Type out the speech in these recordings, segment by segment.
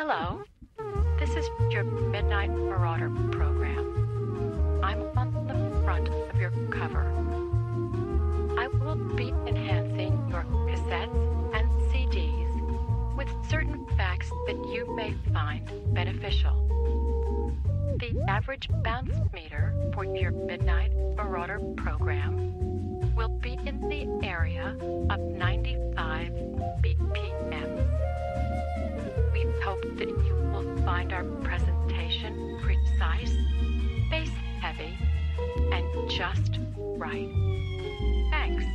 Hello, this is your Midnight Marauder program. I'm on the front of your cover. I will be enhancing your cassettes and CDs with certain facts that you may find beneficial. The average bounce meter for your Midnight Marauder program will be in the area of 95 BPM. We hope that you will find our presentation precise, bass-heavy, and just right. Thanks.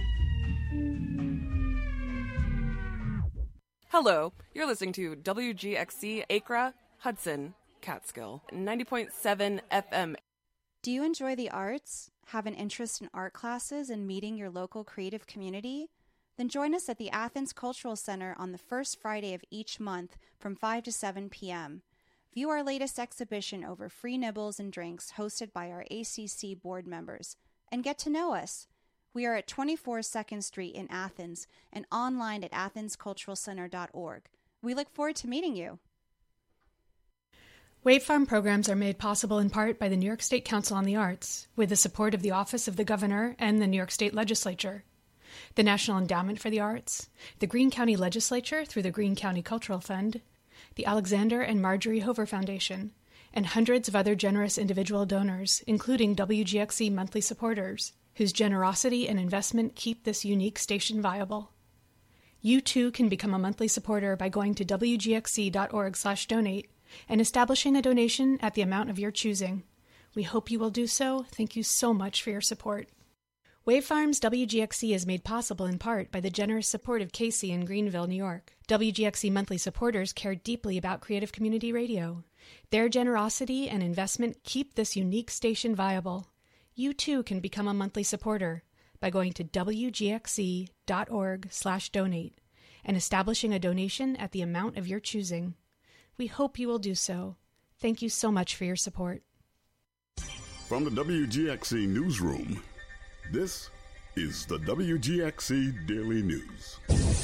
Hello, you're listening to WGXC Acra, Hudson, Catskill, 90.7 FM. Do you enjoy the arts? Have an interest in art classes and meeting your local creative community? Then join us at the Athens Cultural Center on the first Friday of each month from 5 to 7 p.m. View our latest exhibition over free nibbles and drinks hosted by our ACC board members. And get to know us. We are at 24 2nd Street in Athens and online at athensculturalcenter.org. We look forward to meeting you. Wave Farm programs are made possible in part by the New York State Council on the Arts, with the support of the Office of the Governor and the New York State Legislature, the National Endowment for the Arts, the Greene County Legislature through the Greene County Cultural Fund, the Alexander and Marjorie Hover Foundation, and hundreds of other generous individual donors, including WGXC monthly supporters, whose generosity and investment keep this unique station viable. You too can become a monthly supporter by going to wgxc.org/donate and establishing a donation at the amount of your choosing. We hope you will do so. Thank you so much for your support. Wave Farms WGXC is made possible in part by the generous support of Casey in Greenville, New York. WGXC monthly supporters care deeply about creative community radio. Their generosity and investment keep this unique station viable. You too can become a monthly supporter by going to wgxc.org/donate and establishing a donation at the amount of your choosing. We hope you will do so. Thank you so much for your support. From the WGXC Newsroom, this is the WGXC Daily News.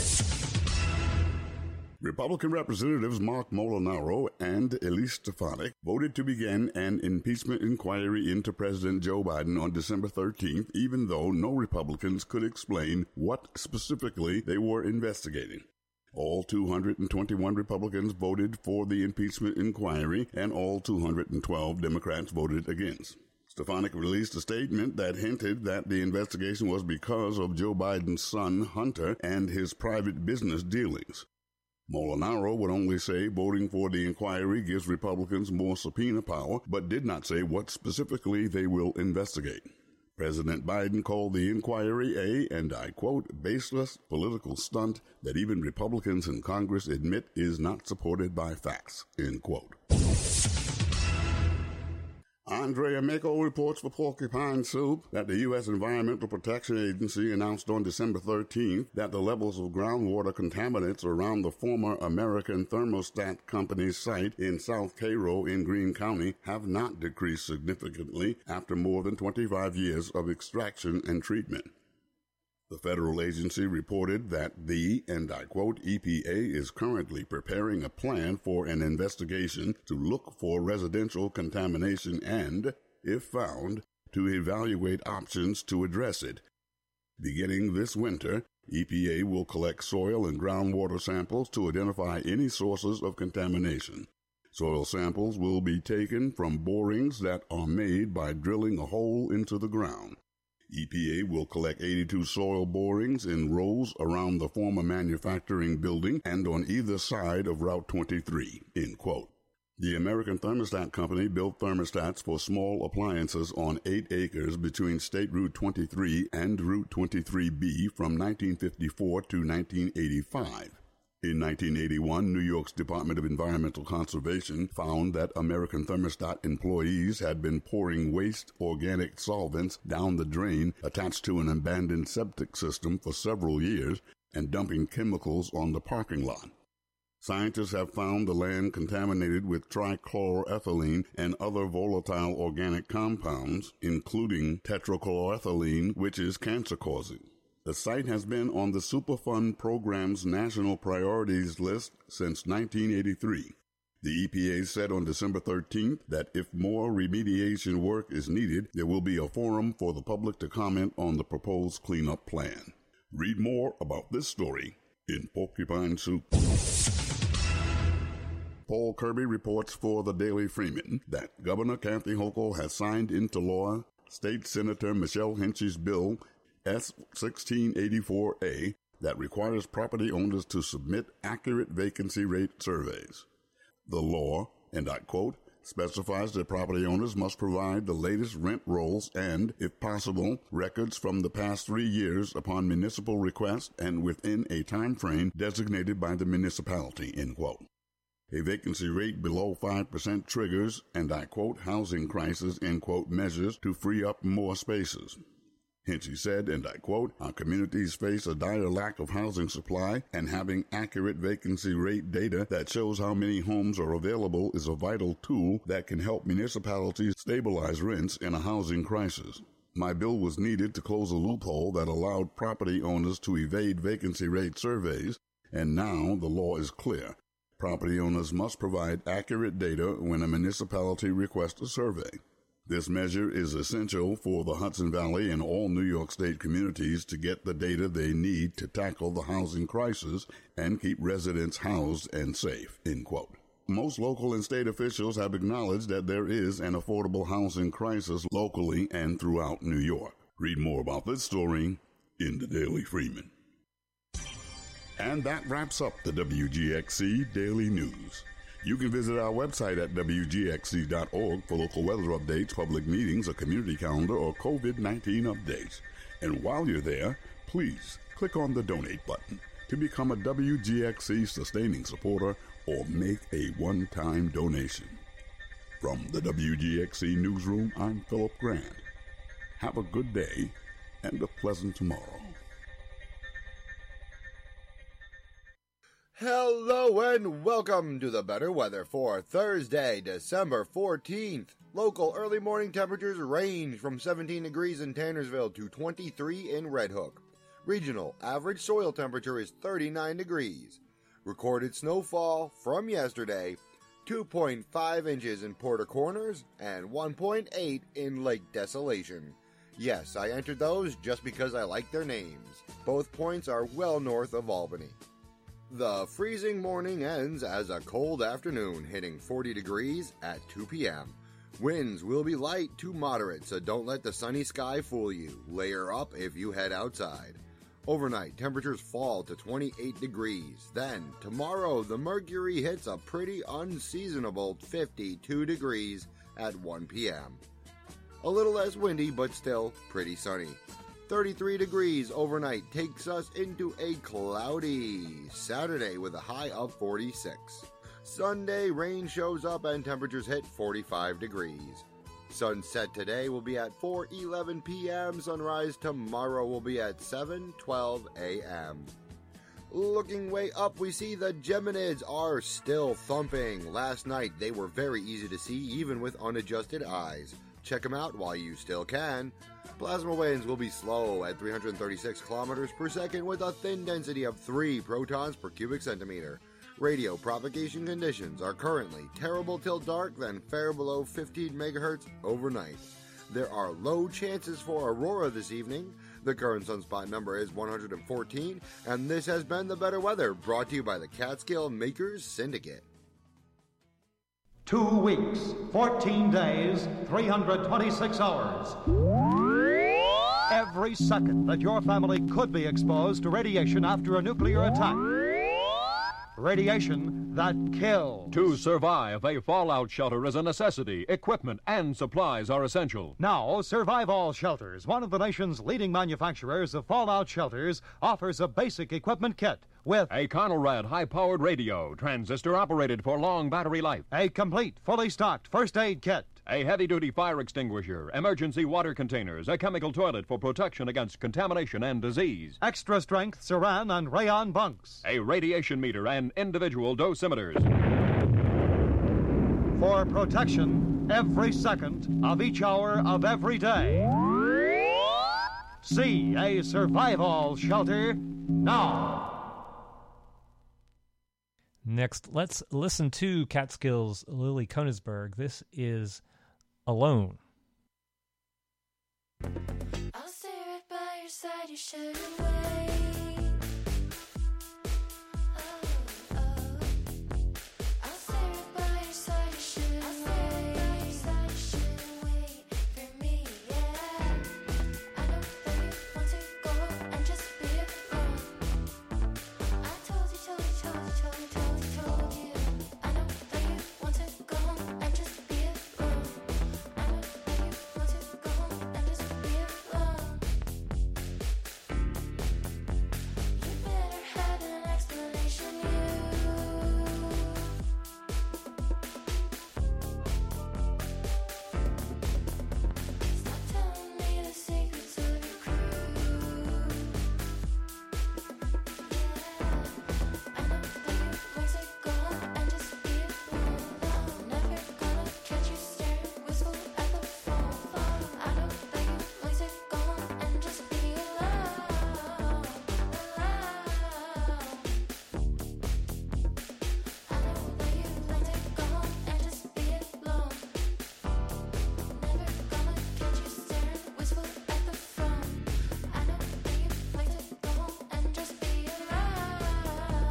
Republican Representatives Mark Molinaro and Elise Stefanik voted to begin an impeachment inquiry into President Joe Biden on December 13th, even though no Republicans could explain what specifically they were investigating. All 221 Republicans voted for the impeachment inquiry, and all 212 Democrats voted against. Stefanik released a statement that hinted that the investigation was because of Joe Biden's son, Hunter, and his private business dealings. Molinaro would only say voting for the inquiry gives Republicans more subpoena power, but did not say what specifically they will investigate. President Biden called the inquiry a, and I quote, baseless political stunt that even Republicans in Congress admit is not supported by facts, end quote. Andrea Mako reports for Porcupine Soup that the U.S. Environmental Protection Agency announced on December 13th that the levels of groundwater contaminants around the former American Thermostat Company's site in South Cairo in Greene County have not decreased significantly after more than 25 years of extraction and treatment. The federal agency reported that the, and I quote, EPA is currently preparing a plan for an investigation to look for residential contamination and, if found, to evaluate options to address it. Beginning this winter, EPA will collect soil and groundwater samples to identify any sources of contamination. Soil samples will be taken from borings that are made by drilling a hole into the ground. EPA will collect 82 soil borings in rows around the former manufacturing building and on either side of Route 23, end quote. The American Thermostat Company built thermostats for small appliances on 8 acres between State Route 23 and Route 23B from 1954 to 1985. In 1981, New York's Department of Environmental Conservation found that American Thermostat employees had been pouring waste organic solvents down the drain attached to an abandoned septic system for several years and dumping chemicals on the parking lot. Scientists have found the land contaminated with trichloroethylene and other volatile organic compounds, including tetrachloroethylene, which is cancer-causing. The site has been on the Superfund program's national priorities list since 1983. The EPA said on December 13th that if more remediation work is needed, there will be a forum for the public to comment on the proposed cleanup plan. Read more about this story in Porcupine Soup. Paul Kirby reports for the Daily Freeman that Governor Kathy Hochul has signed into law State Senator Michelle Hinchy's bill S-1684A that requires property owners to submit accurate vacancy rate surveys. The law, and I quote, specifies that property owners must provide the latest rent rolls and, if possible, records from the past 3 years upon municipal request and within a time frame designated by the municipality, end quote. A vacancy rate below 5% triggers, and I quote, housing crisis, end quote, measures to free up more spaces. Hinchy said, and I quote, our communities face a dire lack of housing supply, and having accurate vacancy rate data that shows how many homes are available is a vital tool that can help municipalities stabilize rents in a housing crisis. My bill was needed to close a loophole that allowed property owners to evade vacancy rate surveys, and now the law is clear. Property owners must provide accurate data when a municipality requests a survey. This measure is essential for the Hudson Valley and all New York State communities to get the data they need to tackle the housing crisis and keep residents housed and safe, end quote. Most local and state officials have acknowledged that there is an affordable housing crisis locally and throughout New York. Read more about this story in the Daily Freeman. And that wraps up the WGXC Daily News. You can visit our website at WGXC.org for local weather updates, public meetings, a community calendar, or COVID-19 updates. And while you're there, please click on the donate button to become a WGXC sustaining supporter or make a one-time donation. From the WGXC Newsroom, I'm Philip Grant. Have a good day and a pleasant tomorrow. Hello and welcome to the better weather for Thursday, December 14th. Local early morning temperatures range from 17 degrees in Tannersville to 23 in Red Hook. Regional average soil temperature is 39 degrees. Recorded snowfall from yesterday, 2.5 inches in Porter Corners and 1.8 in Lake Desolation. Yes, I entered those just because I like their names. Both points are well north of Albany. The freezing morning ends as a cold afternoon, hitting 40 degrees at 2 p.m. Winds will be light to moderate, so don't let the sunny sky fool you. Layer up if you head outside. Overnight, temperatures fall to 28 degrees. Then, tomorrow, the mercury hits a pretty unseasonable 52 degrees at 1 p.m. A little less windy, but still pretty sunny. 33 degrees overnight takes us into a cloudy Saturday with a high of 46. Sunday, rain shows up and temperatures hit 45 degrees. Sunset today will be at 4:11 p.m. Sunrise tomorrow will be at 7:12 a.m. Looking way up, we see the Geminids are still thumping. Last night, they were very easy to see even with unadjusted eyes. Check them out while you still can. Plasma winds will be slow at 336 kilometers per second with a thin density of 3 protons per cubic centimeter. Radio propagation conditions are currently terrible till dark, then fair below 15 megahertz overnight. There are low chances for aurora this evening. The current sunspot number is 114, and this has been the better weather brought to you by the Catskill Makers Syndicate. 2 weeks, 14 days, 326 hours. Every second that your family could be exposed to radiation after a nuclear attack. Radiation that kills. To survive, a fallout shelter is a necessity. Equipment and supplies are essential. Now, Survive All Shelters, one of the nation's leading manufacturers of fallout shelters, offers a basic equipment kit with a Conelrad high-powered radio, transistor-operated for long battery life. A complete, fully stocked first aid kit. A heavy-duty fire extinguisher, emergency water containers, a chemical toilet for protection against contamination and disease. Extra-strength Saran and Rayon bunks. A radiation meter and individual dosimeters. For protection every second of each hour of every day. See a Survive All Shelter now. Next, let's listen to Catskill's Lily Konigsberg. This is Alone. I'll stay right by your side, you shouldn't wait. I'll stay right by your side, you shouldn't wait. You shouldn't wait for me, yeah. I know that you want to go and just be alone. I told you. I know that you want to go and just be alone. I know that you want to go and just be alone. You better have an explanation, Stop telling me the secrets of your crew. I know that you want to go and just be alone. Never gonna catch you staring wistful at the phone. I know that you want to go and just be alone. I know that you like to go and just be alone. Never gonna catch you staring wistful at the phone. I know that you like to go and just be alone.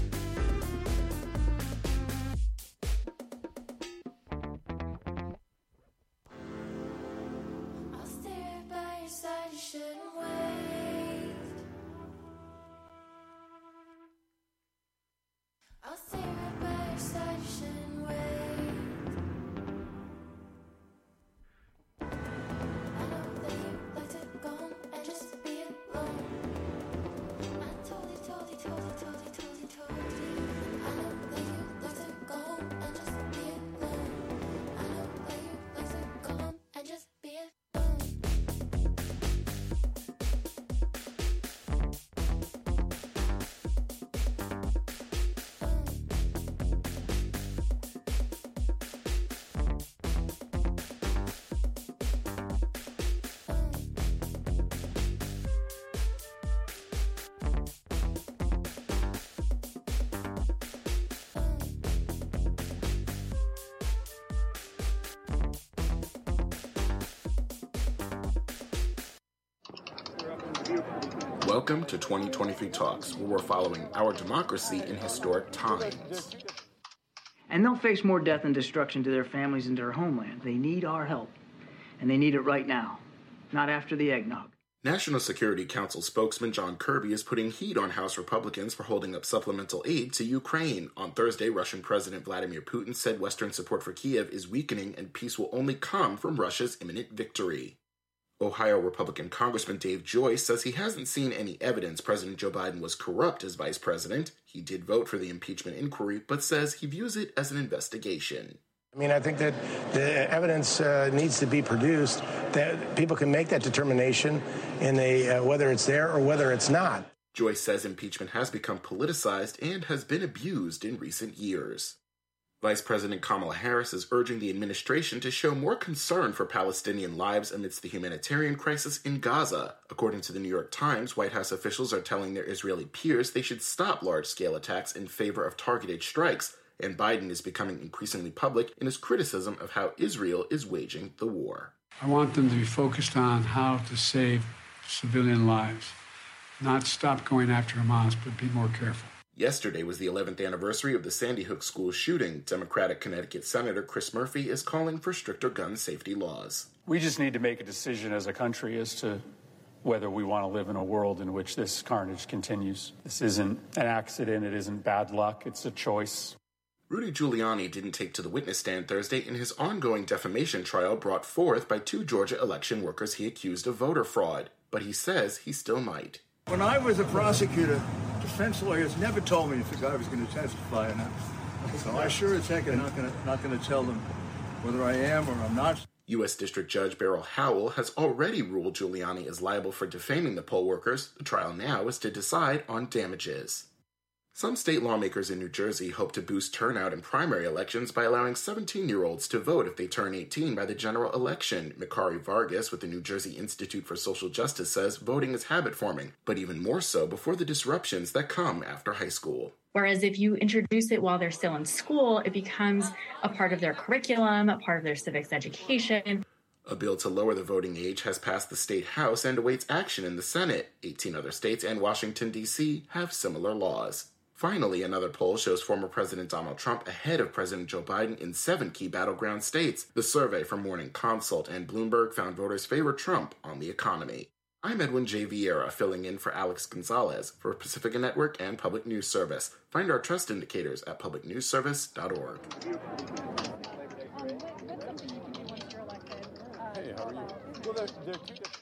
I'll stay right by your side, you shouldn't wait. I'll stay right by your side, you shouldn't wait. I know that you like to go and just be alone. I told you. I know that you like to go and just be alone. I know that you like to go and just be alone. Welcome to 2023 Talks, where we're following our democracy in historic times. And they'll face more death and destruction to their families and to their homeland. They need our help, and they need it right now, not after the eggnog. National Security Council spokesman John Kirby is putting heat on House Republicans for holding up supplemental aid to Ukraine. On Thursday, Russian President Vladimir Putin said Western support for Kiev is weakening and peace will only come from Russia's imminent victory. Ohio Republican Congressman Dave Joyce says he hasn't seen any evidence President Joe Biden was corrupt as vice president. He did vote for the impeachment inquiry, but says he views it as an investigation. I mean, I think that the evidence needs to be produced, that people can make that determination in whether it's there or whether it's not. Joyce says impeachment has become politicized and has been abused in recent years. Vice President Kamala Harris is urging the administration to show more concern for Palestinian lives amidst the humanitarian crisis in Gaza. According to the New York Times, White House officials are telling their Israeli peers they should stop large-scale attacks in favor of targeted strikes, and Biden is becoming increasingly public in his criticism of how Israel is waging the war. I want them to be focused on how to save civilian lives, not stop going after Hamas, but be more careful. Yesterday was the 11th anniversary of the Sandy Hook school shooting. Democratic Connecticut Senator Chris Murphy is calling for stricter gun safety laws. We just need to make a decision as a country as to whether we want to live in a world in which this carnage continues. This isn't an accident. It isn't bad luck. It's a choice. Rudy Giuliani didn't take to the witness stand Thursday in his ongoing defamation trial brought forth by 2 Georgia election workers he accused of voter fraud. But he says he still might. When I was a prosecutor, defense lawyers never told me if the guy was going to testify or not. So I sure as heck am not going to tell them whether I am or I'm not. U.S. District Judge Beryl Howell has already ruled Giuliani is liable for defaming the poll workers. The trial now is to decide on damages. Some state lawmakers in New Jersey hope to boost turnout in primary elections by allowing 17-year-olds to vote if they turn 18 by the general election. Mikari Vargas with the New Jersey Institute for Social Justice says voting is habit-forming, but even more so before the disruptions that come after high school. Whereas if you introduce it while they're still in school, it becomes a part of their curriculum, a part of their civics education. A bill to lower the voting age has passed the state house and awaits action in the Senate. 18 other states and Washington, D.C. have similar laws. Finally, another poll shows former President Donald Trump ahead of President Joe Biden in 7 key battleground states. The survey from Morning Consult and Bloomberg found voters favor Trump on the economy. I'm Edwin J. Vieira, filling in for Alex Gonzalez for Pacifica Network and Public News Service. Find our trust indicators at publicnewsservice.org. Hey, how are you? Well, they're two different.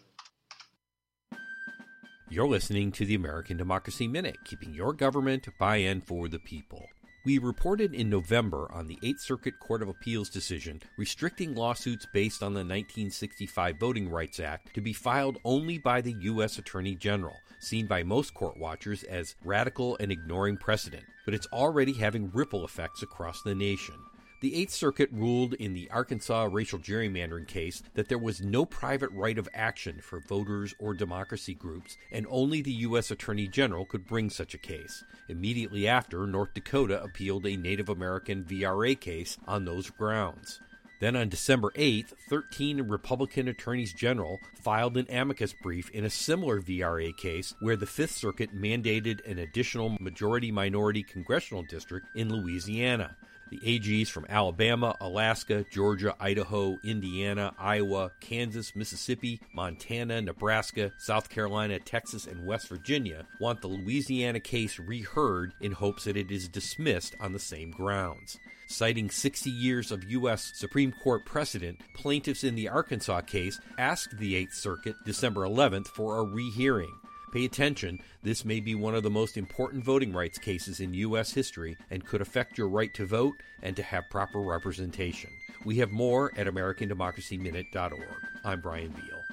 You're listening to the American Democracy Minute, keeping your government by and for the people. We reported in November on the 8th Circuit Court of Appeals decision restricting lawsuits based on the 1965 Voting Rights Act to be filed only by the U.S. Attorney General, seen by most court watchers as radical and ignoring precedent, but it's already having ripple effects across the nation. The 8th Circuit ruled in the Arkansas racial gerrymandering case that there was no private right of action for voters or democracy groups, and only the U.S. Attorney General could bring such a case. Immediately after, North Dakota appealed a Native American VRA case on those grounds. Then on December 8th, 13 Republican attorneys general filed an amicus brief in a similar VRA case where the 5th Circuit mandated an additional majority-minority congressional district in Louisiana. The AGs from Alabama, Alaska, Georgia, Idaho, Indiana, Iowa, Kansas, Mississippi, Montana, Nebraska, South Carolina, Texas, and West Virginia want the Louisiana case reheard in hopes that it is dismissed on the same grounds. Citing 60 years of U.S. Supreme Court precedent, plaintiffs in the Arkansas case asked the 8th Circuit December 11th for a rehearing. Pay attention, this may be one of the most important voting rights cases in U.S. history and could affect your right to vote and to have proper representation. We have more at AmericanDemocracyMinute.org. I'm Brian Beal.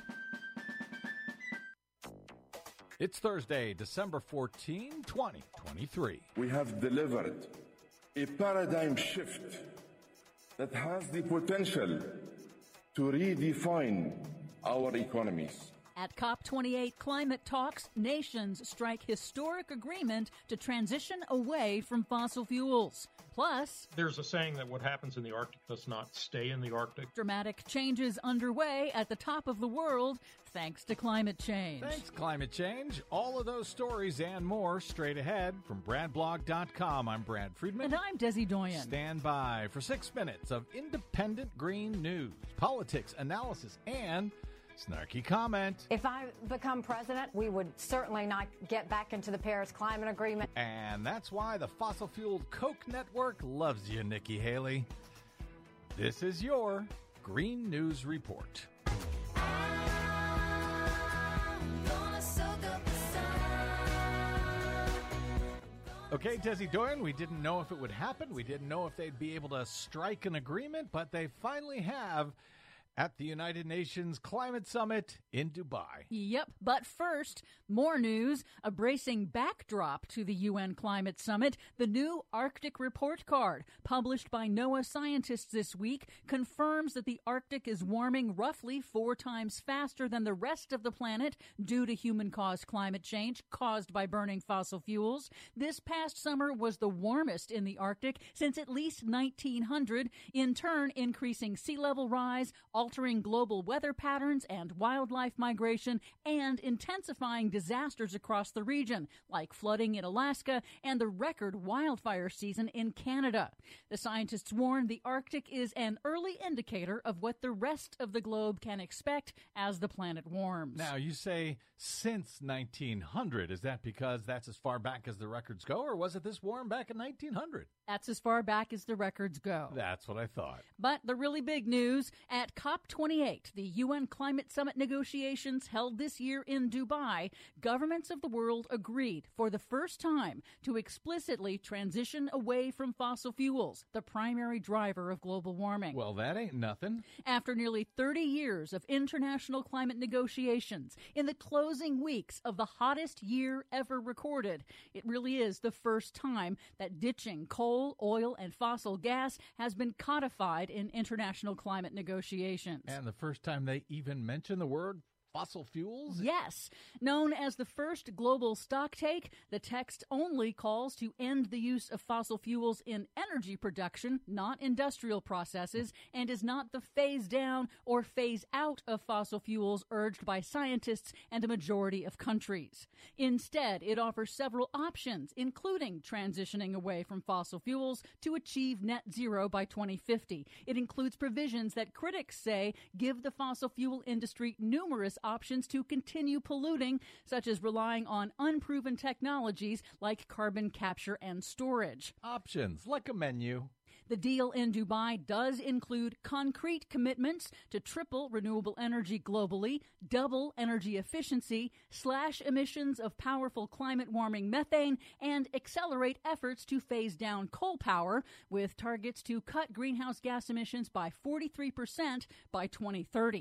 It's Thursday, December 14, 2023. We have delivered a paradigm shift that has the potential to redefine our economies. At COP28 climate talks, nations strike historic agreement to transition away from fossil fuels. Plus, there's a saying that what happens in the Arctic does not stay in the Arctic. Dramatic changes underway at the top of the world thanks to climate change. Thanks, climate change. All of those stories and more straight ahead from BradBlog.com. I'm Brad Friedman. And I'm Desi Doyen. Stand by for 6 minutes of independent green news, politics, analysis, and snarky comment. If I become president, we would certainly not get back into the Paris Climate Agreement. And that's why the fossil-fueled Koch network loves you, Nikki Haley. This is your Green News Report. Okay, Desi Doyen, we didn't know if it would happen. We didn't know if they'd be able to strike an agreement, but they finally have at the United Nations Climate Summit in Dubai. Yep, but first, more news, a bracing backdrop to the UN Climate Summit. The new Arctic Report Card, published by NOAA scientists this week, confirms that the Arctic is warming roughly 4 times faster than the rest of the planet due to human-caused climate change caused by burning fossil fuels. This past summer was the warmest in the Arctic since at least 1900, in turn increasing sea level rise, altering global weather patterns and wildlife migration, and intensifying disasters across the region, like flooding in Alaska and the record wildfire season in Canada. The scientists warn the Arctic is an early indicator of what the rest of the globe can expect as the planet warms. Now, you say since 1900. Is that because that's as far back as the records go, or was it this warm back in 1900? That's as far back as the records go. That's what I thought. But the really big news, at COP28, the UN Climate Summit negotiations held this year in Dubai, governments of the world agreed for the first time to explicitly transition away from fossil fuels, the primary driver of global warming. Well, that ain't nothing. After nearly 30 years of international climate negotiations, in the closing weeks of the hottest year ever recorded, it really is the first time that ditching coal, oil, and fossil gas has been codified in international climate negotiations. And the first time they even mention the word fossil fuels? Yes. Known as the first global stocktake, the text only calls to end the use of fossil fuels in energy production, not industrial processes, and is not the phase down or phase out of fossil fuels urged by scientists and a majority of countries. Instead, it offers several options, including transitioning away from fossil fuels to achieve net zero by 2050. It includes provisions that critics say give the fossil fuel industry numerous options to continue polluting, such as relying on unproven technologies like carbon capture and storage. Options, like a menu. The deal in Dubai does include concrete commitments to triple renewable energy globally, double energy efficiency, slash emissions of powerful climate-warming methane, and accelerate efforts to phase down coal power, with targets to cut greenhouse gas emissions by 43% by 2030.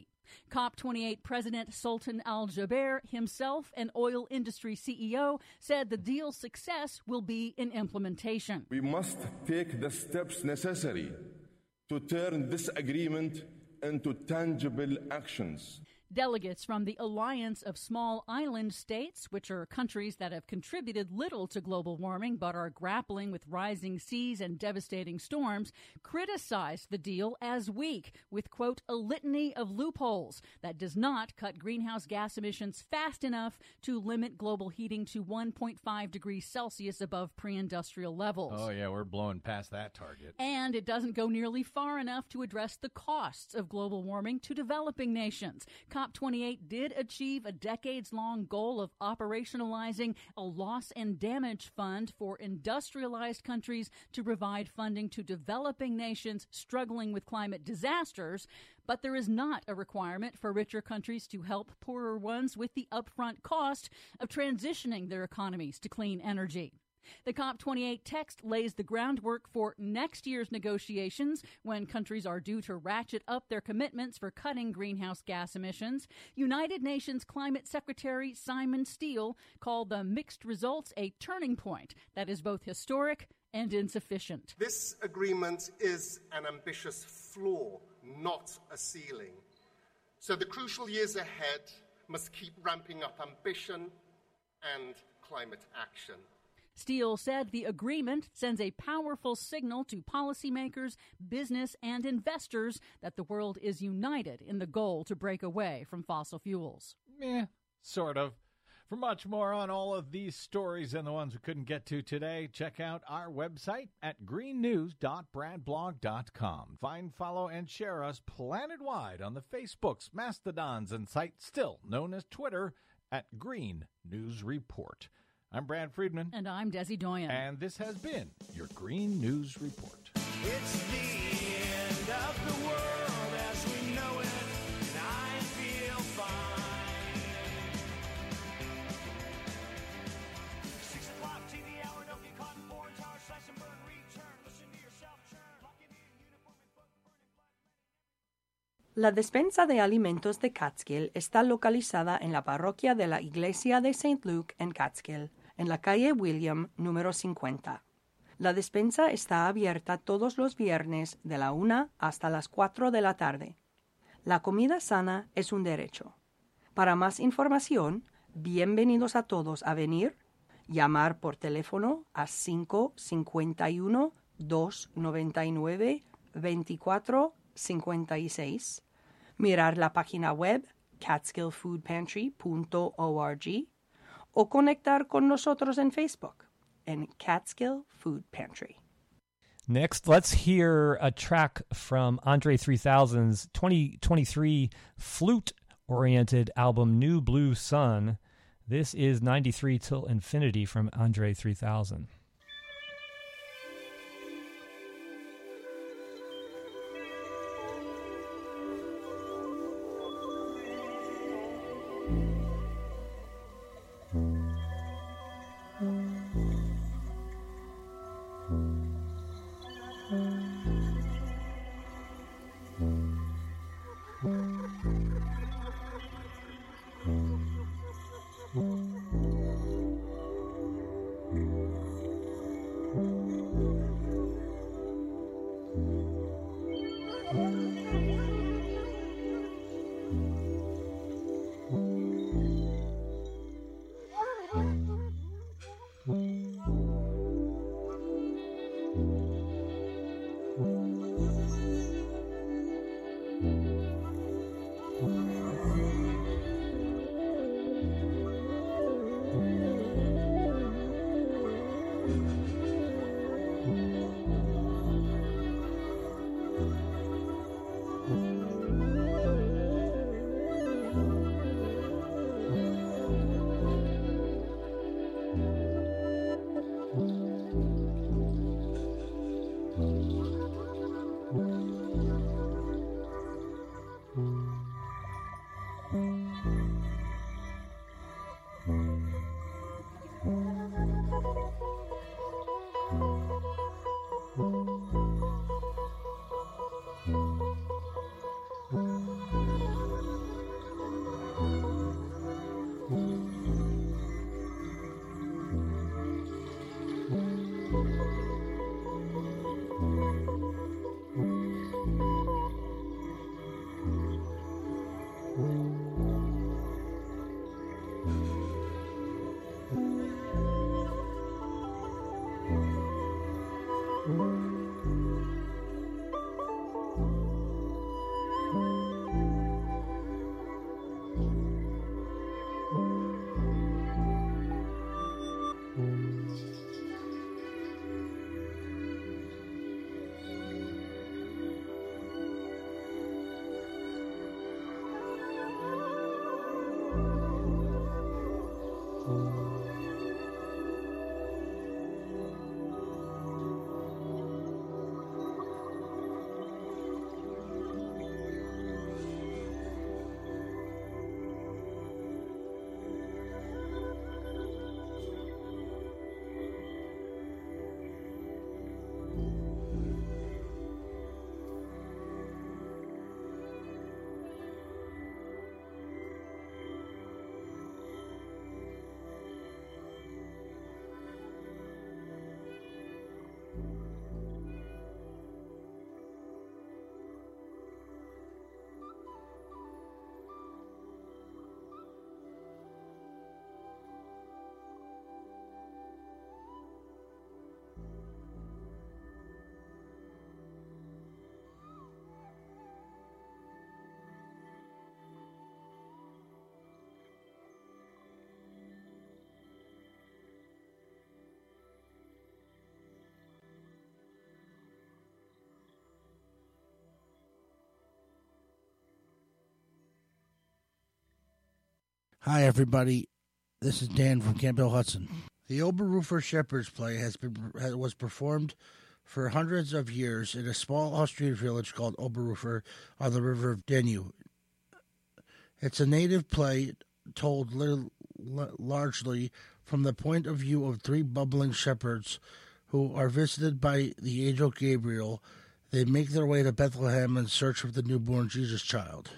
COP28 President Sultan Al Jaber, himself an oil industry CEO, said the deal's success will be in implementation. We must take the steps necessary to turn this agreement into tangible actions. Delegates from the Alliance of Small Island States, which are countries that have contributed little to global warming but are grappling with rising seas and devastating storms, criticized the deal as weak, with, quote, a litany of loopholes that does not cut greenhouse gas emissions fast enough to limit global heating to 1.5 degrees Celsius above pre-industrial levels. Oh, yeah, we're blowing past that target. And it doesn't go nearly far enough to address the costs of global warming to developing nations. COP28 did achieve a decades-long goal of operationalizing a loss and damage fund for industrialized countries to provide funding to developing nations struggling with climate disasters, but there is not a requirement for richer countries to help poorer ones with the upfront cost of transitioning their economies to clean energy. The COP28 text lays the groundwork for next year's negotiations when countries are due to ratchet up their commitments for cutting greenhouse gas emissions. United Nations Climate Secretary Simon Steele called the mixed results a turning point that is both historic and insufficient. This agreement is an ambitious floor, not a ceiling. So the crucial years ahead must keep ramping up ambition and climate action. Steele said the agreement sends a powerful signal to policymakers, business, and investors that the world is united in the goal to break away from fossil fuels. Sort of. For much more on all of these stories and the ones we couldn't get to today, check out our website at greennews.bradblog.com. Find, follow, and share us planet-wide on the Facebooks, Mastodons, and site still known as Twitter at Green News Report. I'm Brad Friedman. And I'm Desi Doyen. And this has been your Green News Report. It's the end of the world as we know it, and I feel fine. 6 o'clock TV hour, don't get caught in foreign tower, slash and burn, return, listen to yourself churn, lock it in, uniform and book, burning black. La despensa de alimentos de Catskill está localizada en la parroquia de la Iglesia de St. Luke en Catskill, en la calle William, número 50. La despensa está abierta todos los viernes de la 1 hasta las 4 de la tarde. La comida sana es un derecho. Para más información, bienvenidos a todos a venir, llamar por teléfono a 551-299-2456, mirar la página web catskillfoodpantry.org o conectar con nosotros en Facebook en Catskill Food Pantry. Next, let's hear a track from Andre 3000's 2023 flute-oriented album New Blue Sun. This is 93 Till Infinity from Andre 3000. Hi, everybody. This is Dan from Camp Hill Hudson. The Oberrufer Shepherd's Play was performed for hundreds of years in a small Austrian village called Oberrufer on the river Danube. It's a native play told largely from the point of view of three bubbling shepherds who are visited by the angel Gabriel. They make their way to Bethlehem in search of the newborn Jesus child.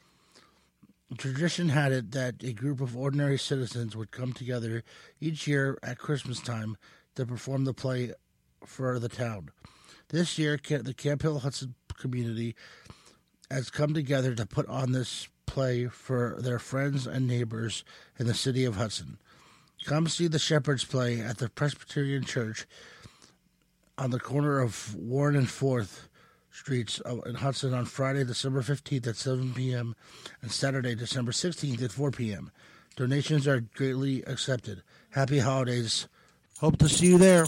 Tradition had it that a group of ordinary citizens would come together each year at Christmas time to perform the play for the town. This year, the Camp Hill Hudson community has come together to put on this play for their friends and neighbors in the city of Hudson. Come see the Shepherd's Play at the Presbyterian Church on the corner of Warren and 4th Streets in Hudson on Friday, December 15th at 7 p.m. and Saturday, December 16th at 4 p.m. Donations are greatly accepted. Happy holidays. Hope to see you there.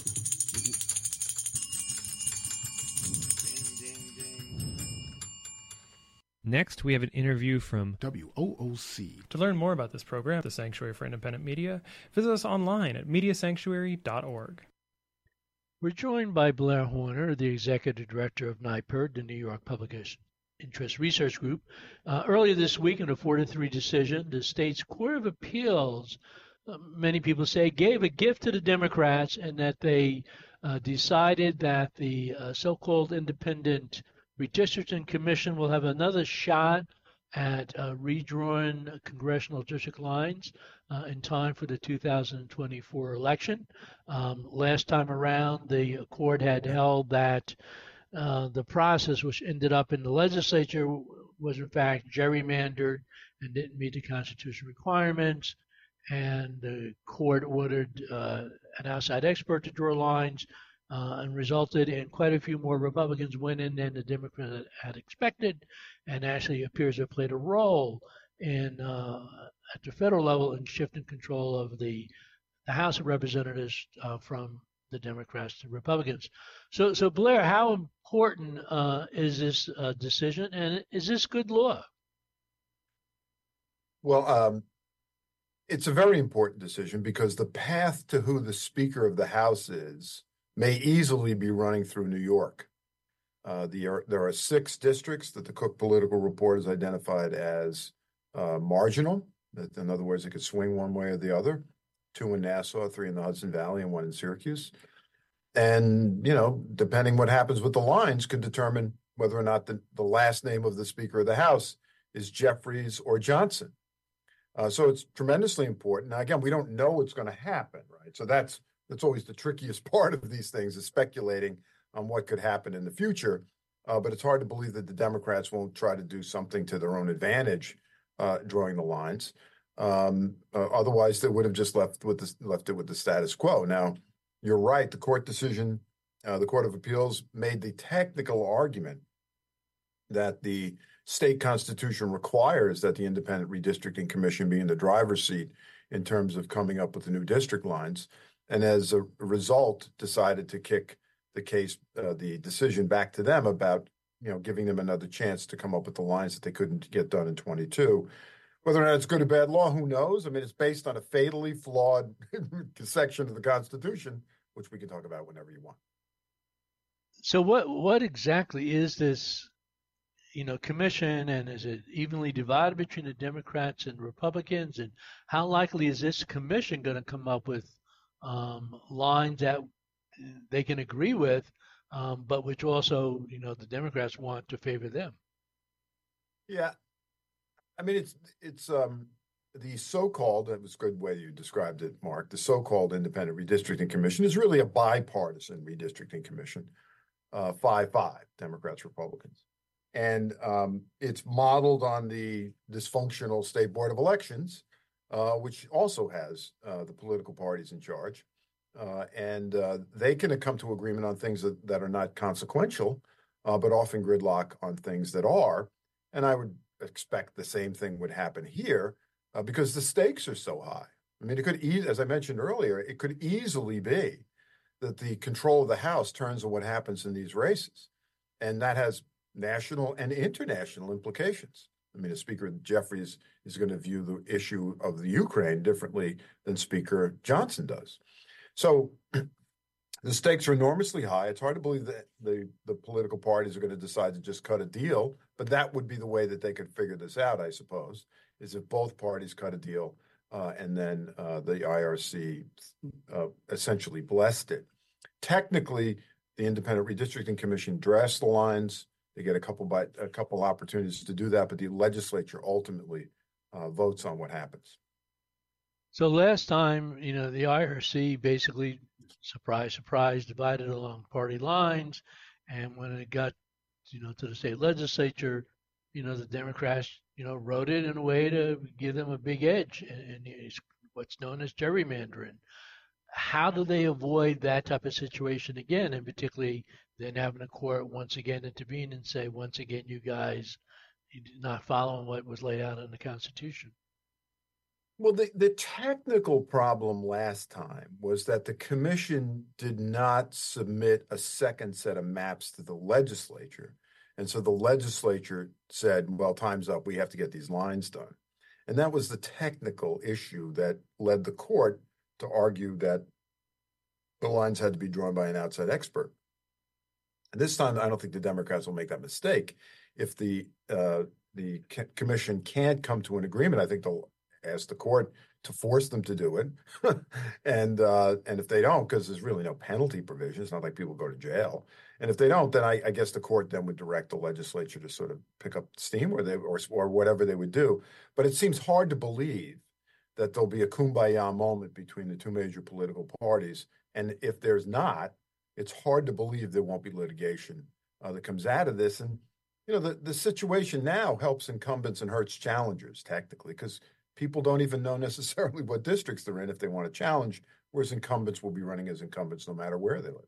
Next, we have an interview from WOOC. To learn more about this program, the Sanctuary for Independent Media, visit us online at mediasanctuary.org. We're joined by Blair Horner, the Executive Director of NIPERD, the New York Public Interest Research Group. Earlier this week, in a 4-3 decision, the state's Court of Appeals, many people say, gave a gift to the Democrats, and that they decided that the so-called Independent Redistricting Commission will have another shot at redrawn congressional district lines in time for the 2024 election. Last time around, the court had held that the process, which ended up in the legislature, was in fact gerrymandered and didn't meet the constitutional requirements, and the court ordered an outside expert to draw lines, and resulted in quite a few more Republicans winning than the Democrats had expected, and actually appears to have played a role in at the federal level in shifting control of the House of Representatives from the Democrats to Republicans. So Blair, how important is this decision, and is this good law? Well, it's a very important decision because the path to who the Speaker of the House is may easily be running through New York. There are 6 districts that the Cook Political Report has identified as marginal. In other words, it could swing one way or the other. 2 in Nassau, 3 in the Hudson Valley, and 1 in Syracuse. And, depending what happens with the lines could determine whether or not the last name of the Speaker of the House is Jeffries or Johnson. So it's tremendously important. Now, again, we don't know what's going to happen, right? So that's always the trickiest part of these things, is speculating on what could happen in the future. But it's hard to believe that the Democrats won't try to do something to their own advantage, drawing the lines. Otherwise, they would have just left it with the status quo. Now, you're right. The court decision the Court of Appeals made the technical argument that the state constitution requires that the Independent Redistricting Commission be in the driver's seat in terms of coming up with the new district lines, and as a result decided to kick the case, the decision back to them about, giving them another chance to come up with the lines that they couldn't get done in 22. Whether or not it's good or bad law, who knows? I mean, it's based on a fatally flawed section of the Constitution, which we can talk about whenever you want. So what exactly is this, commission, and is it evenly divided between the Democrats and Republicans? And how likely is this commission going to come up with lines that they can agree with, but which also, the Democrats want to favor them? Yeah. I mean, it's the so-called, that was a good way you described it, Mark, the so-called Independent Redistricting Commission is really a bipartisan redistricting commission, 5-5, Democrats, Republicans. And it's modeled on the dysfunctional State Board of Elections, which also has the political parties in charge. And they can come to agreement on things that are not consequential, but often gridlock on things that are. And I would expect the same thing would happen here because the stakes are so high. I mean, it could, as I mentioned earlier, it could easily be that the control of the House turns on what happens in these races. And that has national and international implications. I mean, Speaker Jeffries is going to view the issue of the Ukraine differently than Speaker Johnson does. So the stakes are enormously high. It's hard to believe that the political parties are going to decide to just cut a deal, but that would be the way that they could figure this out, I suppose, is if both parties cut a deal and then the IRC essentially blessed it. Technically, the Independent Redistricting Commission drafts the lines. They get a couple opportunities to do that, but the legislature ultimately votes on what happens. So last time, the IRC basically, surprise, surprise, divided along party lines. And when it got, to the state legislature, the Democrats, wrote it in a way to give them a big edge, and it's what's known as gerrymandering. How do they avoid that type of situation again, and particularly then having a court once again intervene and say, once again, you guys, you're not following what was laid out in the Constitution? Well, the technical problem last time was that the commission did not submit a second set of maps to the legislature. And so the legislature said, well, time's up. We have to get these lines done. And that was the technical issue that led the court to argue that the lines had to be drawn by an outside expert. And this time, I don't think the Democrats will make that mistake. If the commission can't come to an agreement, I think they'll ask the court to force them to do it. and if they don't, because there's really no penalty provision, it's not like people go to jail. And if they don't, then I guess the court then would direct the legislature to sort of pick up steam or whatever they would do. But it seems hard to believe that there'll be a kumbaya moment between the two major political parties. And if there's not, it's hard to believe there won't be litigation that comes out of this. And, the situation now helps incumbents and hurts challengers technically, because people don't even know necessarily what districts they're in if they want to challenge, whereas incumbents will be running as incumbents no matter where they live.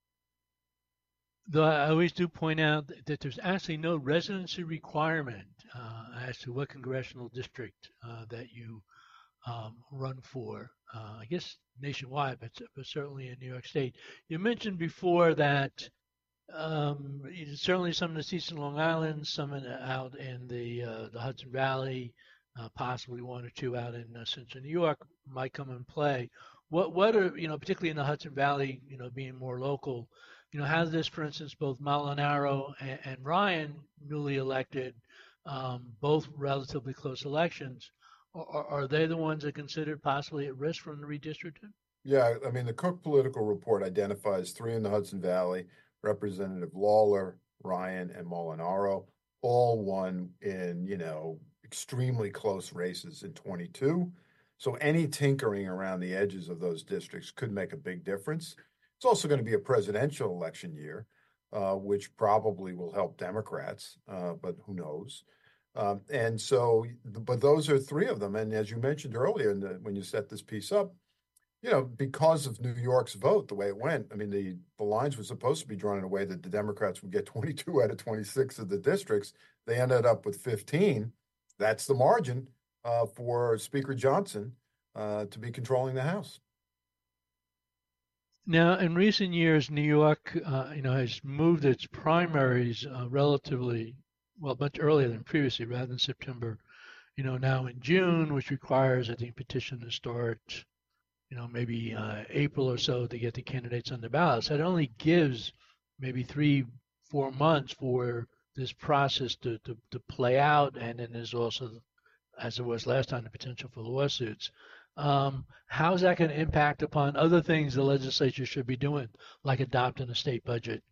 Though I always do point out that there's actually no residency requirement as to what congressional district that you run for, I guess nationwide, but certainly in New York State. You mentioned before that certainly some in the seats in Long Island, some out in the Hudson Valley, possibly one or two out in Central New York might come in play. What are, particularly in the Hudson Valley, being more local, has this, for instance, both Molinaro and Ryan, newly elected, both relatively close elections, are they the ones that are considered possibly at risk from the redistricting? Yeah, I mean, the Cook Political Report identifies three in the Hudson Valley, Representative Lawler, Ryan, and Molinaro, all won in, extremely close races in 22. So any tinkering around the edges of those districts could make a big difference. It's also going to be a presidential election year, which probably will help Democrats, but who knows? And so, but those are three of them. And as you mentioned earlier, when you set this piece up, because of New York's vote, the way it went, I mean, the lines were supposed to be drawn in a way that the Democrats would get 22 out of 26 of the districts. They ended up with 15. That's the margin for Speaker Johnson to be controlling the House. Now, in recent years, New York, has moved its primaries relatively, much earlier than previously, rather than September. Now in June, which requires, I think, petition to start, maybe April or so to get the candidates on the ballot. So it only gives maybe 3-4 months for this process to play out. And then there's also, as it was last time, the potential for lawsuits. How's that going to impact upon other things the legislature should be doing, like adopting a state budget?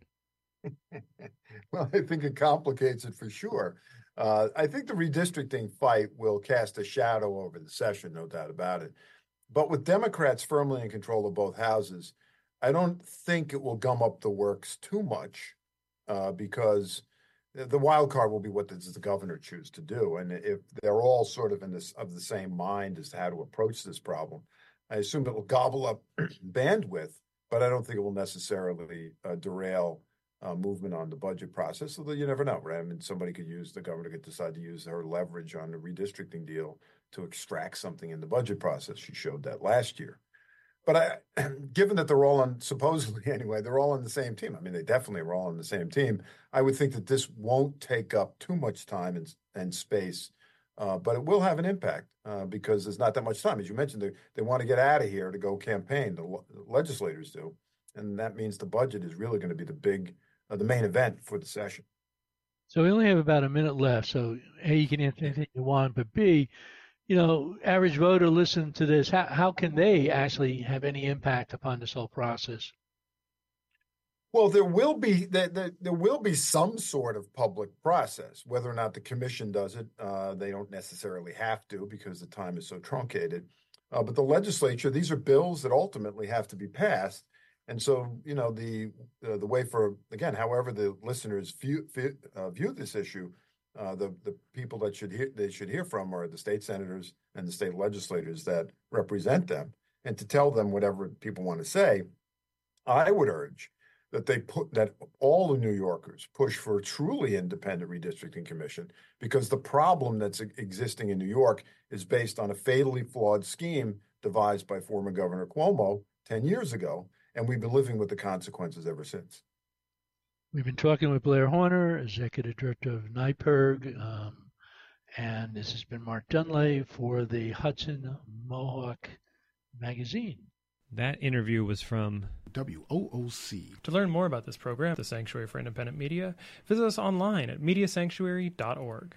Well, I think it complicates it for sure. I think the redistricting fight will cast a shadow over the session, no doubt about it. But with Democrats firmly in control of both houses, I don't think it will gum up the works too much because the wild card will be what does the governor choose to do. And if they're all sort of of the same mind as to how to approach this problem, I assume it will gobble up bandwidth, but I don't think it will necessarily derail movement on the budget process. Although you never know, right? I mean, the governor could decide to use her leverage on the redistricting deal to extract something in the budget process. She showed that last year. But given that they're all supposedly anyway, they're all on the same team. I mean, they definitely are all on the same team. I would think that this won't take up too much time and space, but it will have an impact because there's not that much time. As you mentioned, they want to get out of here to go campaign. The legislators do. And that means the budget is really going to be the main event for the session. So we only have about a minute left. So A, you can answer anything you want, but B, average voter listen to this. How can they actually have any impact upon this whole process? Well, there will be some sort of public process. Whether or not the commission does it, they don't necessarily have to because the time is so truncated. But the legislature, these are bills that ultimately have to be passed. And so, the way for, again, however the listeners view this issue, the people that they should hear from are the state senators and the state legislators that represent them. And to tell them whatever people want to say, I would urge that all the New Yorkers push for a truly independent redistricting commission, because the problem that's existing in New York is based on a fatally flawed scheme devised by former Governor Cuomo 10 years ago. And we've been living with the consequences ever since. We've been talking with Blair Horner, Executive Director of NYPIRG, and this has been Mark Dunley for the Hudson Mohawk Magazine. That interview was from WOOC. To learn more about this program, the Sanctuary for Independent Media, visit us online at mediasanctuary.org.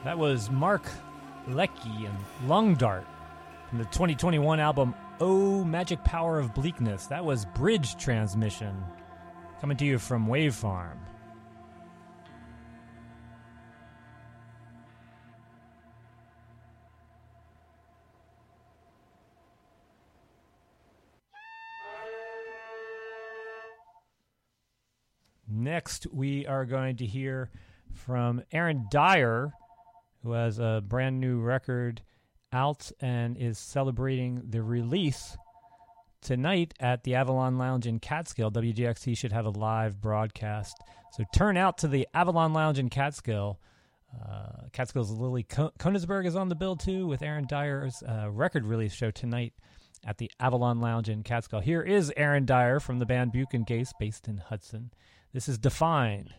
That was Mark Leckie and Lung Dart from the 2021 album Oh Magic Power of Bleakness. That was Bridge Transmission, coming to you from Wave Farm. Next, we are going to hear from Aaron Dyer, who has a brand new record out and is celebrating the release tonight at the Avalon Lounge in Catskill. WGXT should have a live broadcast, so turn out to the Avalon Lounge in Catskill. Catskill's Lily Konigsberg is on the bill too, with Aaron Dyer's record release show tonight at the Avalon Lounge in Catskill. Here is Aaron Dyer from the band Buchan Gase, based in Hudson. This is Define.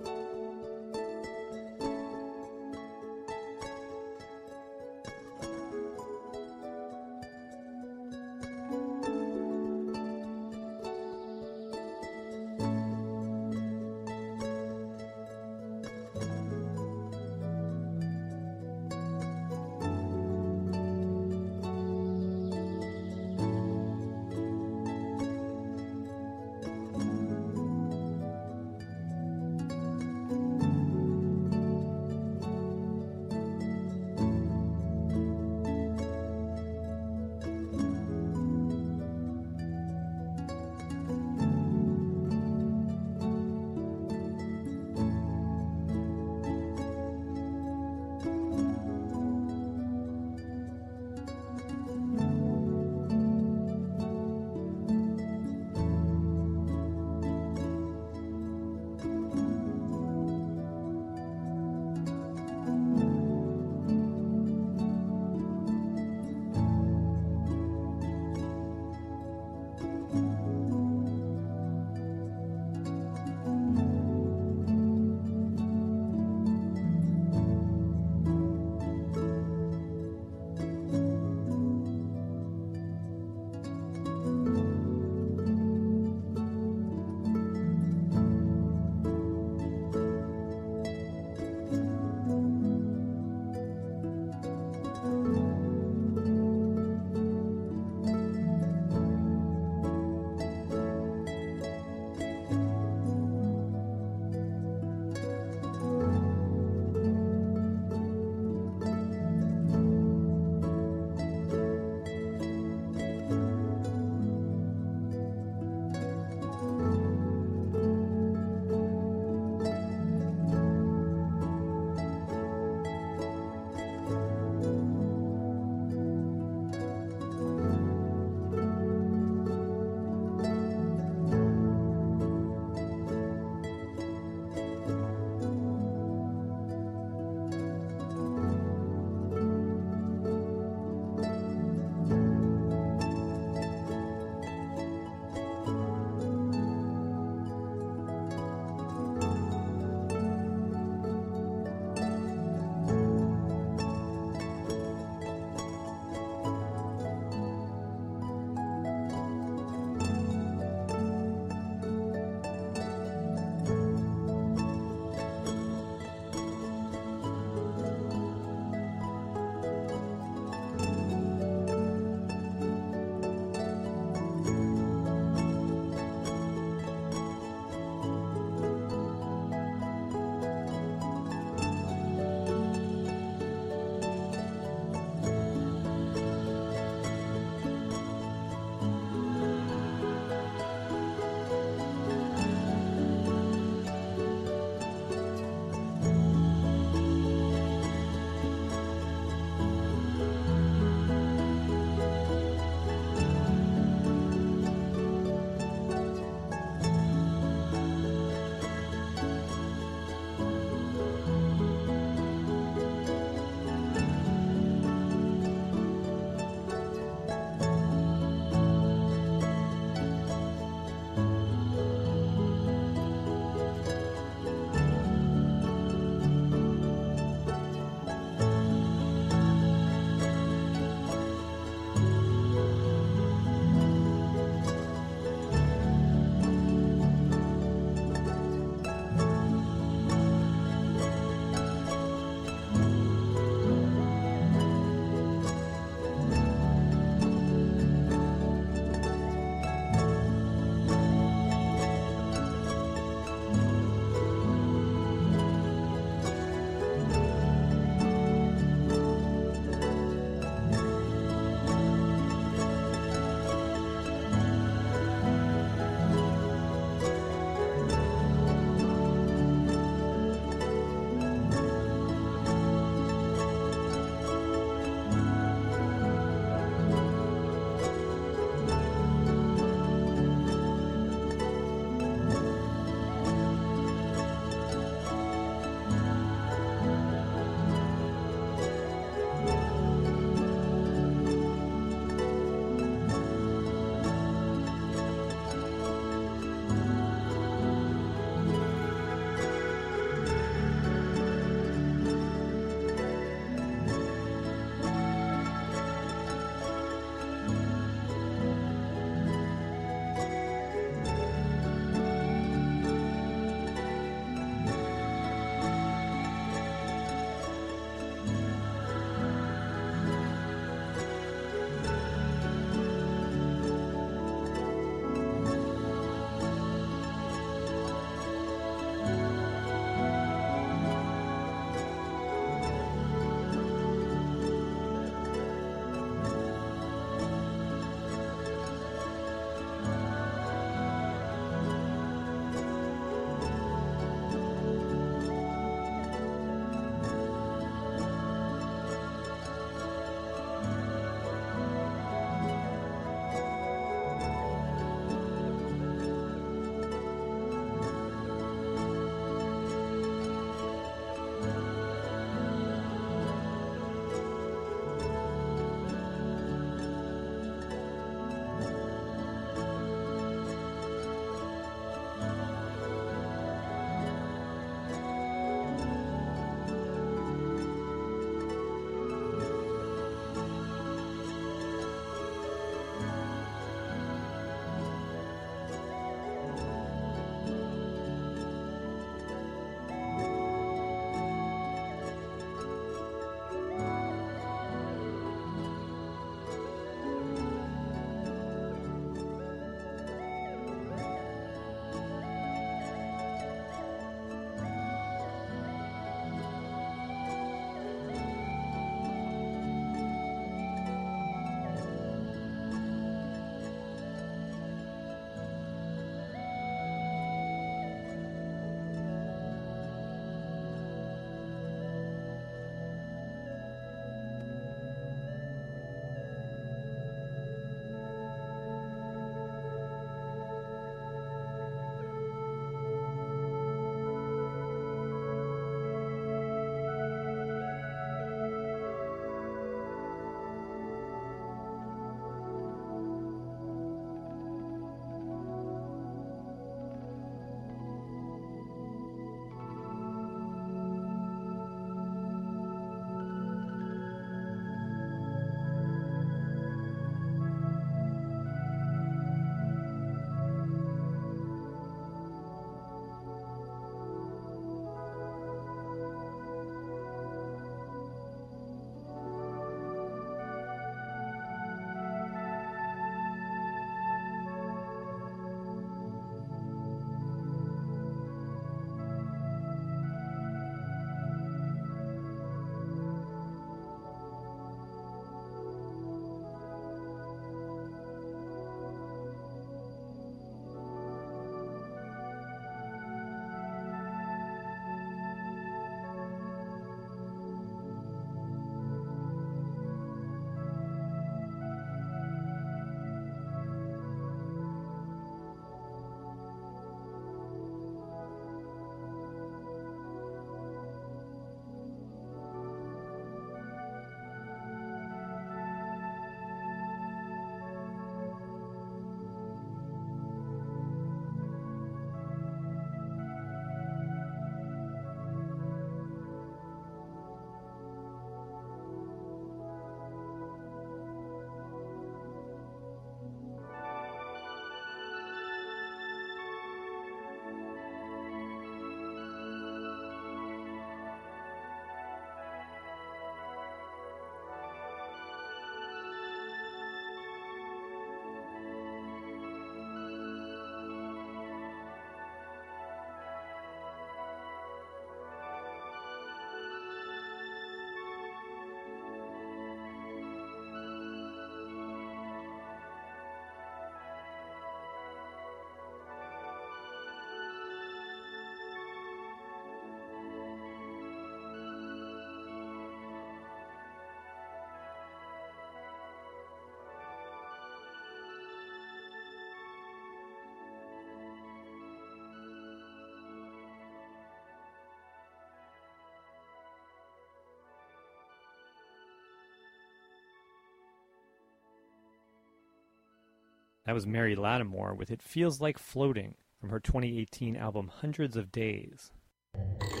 That was Mary Lattimore with It Feels Like Floating from her 2018 album Hundreds of Days.